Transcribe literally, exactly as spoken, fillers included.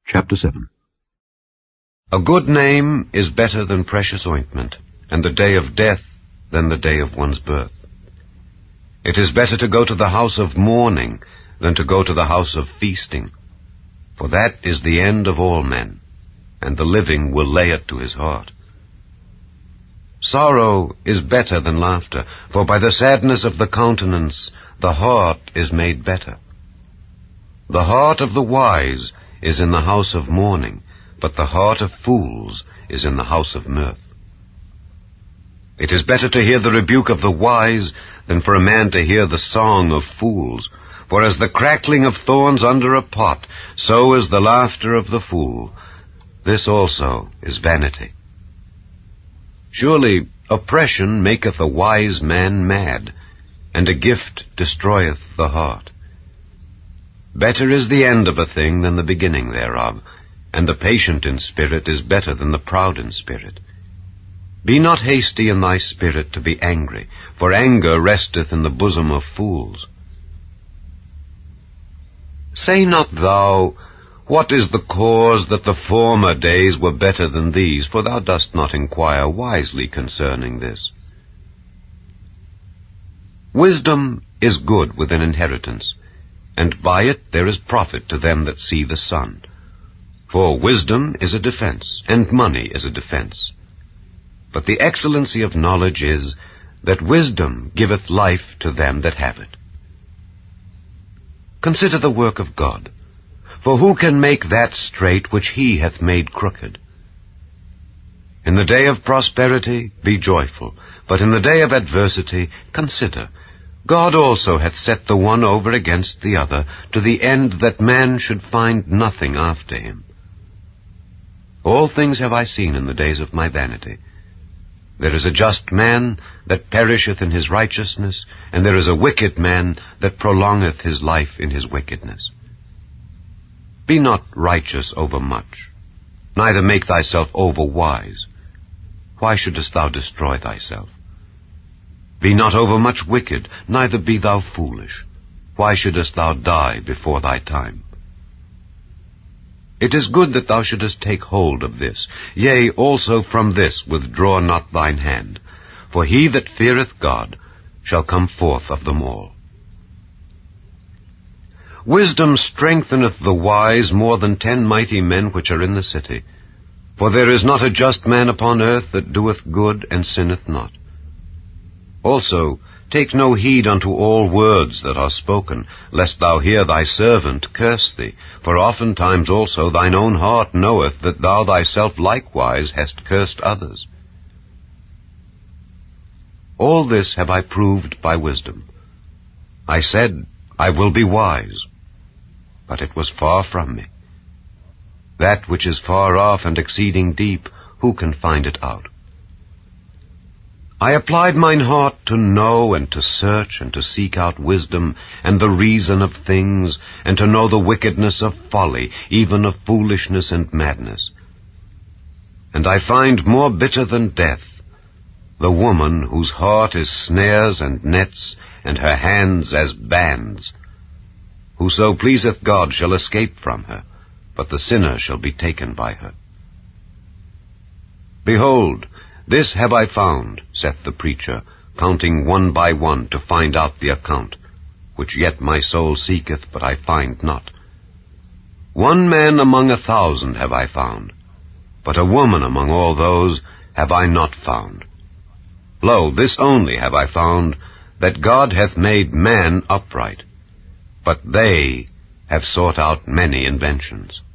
Chapter seven. A good name is better than precious ointment, and the day of death than the day of one's birth. It is better to go to the house of mourning than to go to the house of feasting, for that is the end of all men, and the living will lay it to his heart. Sorrow is better than laughter, for by the sadness of the countenance the heart is made better. The heart of the wise is in the house of mourning, but the heart of fools is in the house of mirth. It is better to hear the rebuke of the wise than for a man to hear the song of fools. For as the crackling of thorns under a pot, so is the laughter of the fool. This also is vanity. Surely oppression maketh a wise man mad, and a gift destroyeth the heart. Better is the end of a thing than the beginning thereof, and the patient in spirit is better than the proud in spirit. Be not hasty in thy spirit to be angry, for anger resteth in the bosom of fools. Say not thou, What is the cause that the former days were better than these? For thou dost not inquire wisely concerning this. Wisdom is good with an inheritance, and by it there is profit to them that see the sun. For wisdom is a defense, and money is a defense. But the excellency of knowledge is, that wisdom giveth life to them that have it. Consider the work of God, for who can make that straight which he hath made crooked? In the day of prosperity be joyful, but in the day of adversity consider, God also hath set the one over against the other, to the end that man should find nothing after him. All things have I seen in the days of my vanity. There is a just man that perisheth in his righteousness, and there is a wicked man that prolongeth his life in his wickedness. Be not righteous over much, neither make thyself over wise. Why shouldest thou destroy thyself? Be not over much wicked, neither be thou foolish. Why shouldest thou die before thy time? It is good that thou shouldest take hold of this. Yea, also from this withdraw not thine hand. For he that feareth God shall come forth of them all. Wisdom strengtheneth the wise more than ten mighty men which are in the city. For there is not a just man upon earth that doeth good and sinneth not. Also, take no heed unto all words that are spoken, lest thou hear thy servant curse thee. For oftentimes also thine own heart knoweth that thou thyself likewise hast cursed others. All this have I proved by wisdom. I said, I will be wise, but it was far from me. That which is far off and exceeding deep, who can find it out? I applied mine heart to know and to search and to seek out wisdom and the reason of things, and to know the wickedness of folly, even of foolishness and madness. And I find more bitter than death the woman whose heart is snares and nets, and her hands as bands. Whoso pleaseth God shall escape from her, but the sinner shall be taken by her. Behold, this have I found, saith the preacher, counting one by one to find out the account, which yet my soul seeketh, but I find not. One man among a thousand have I found, but a woman among all those have I not found. Lo, this only have I found, that God hath made man upright, but they have sought out many inventions.